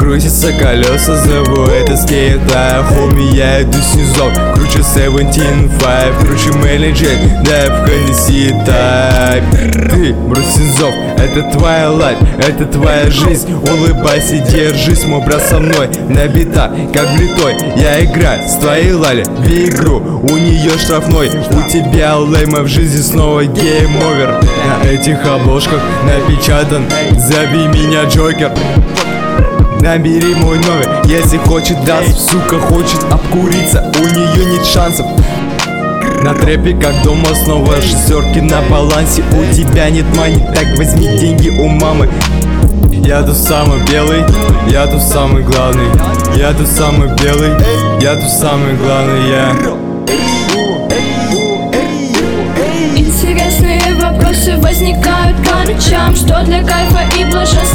Крутятся колеса, зову это скейта. Хоми, я иду снизу, круче 17-5, круче Мэри Джей, да в Хеннесси тайп. Ты, брат Синзов, это твоя лайф, это твоя жизнь. Улыбайся, держись, мой брат, со мной на битах, как влитой. Я играю с твоей Лали в игру, у нее штрафной, у тебя лейма, в жизни снова гейм-овер. На этих обложках напечатан: зови меня Джокер. Набери мой номер, если хочет, даст. Сука хочет обкуриться, у нее нет шансов. На трэпе, как дома, снова шестерки на балансе. У тебя нет мани, так возьми деньги у мамы. Я тут самый белый, я тут самый главный. Я тут самый белый, я тут самый главный, я. Интересные вопросы возникают по ночам. Что для кайфа и блаженства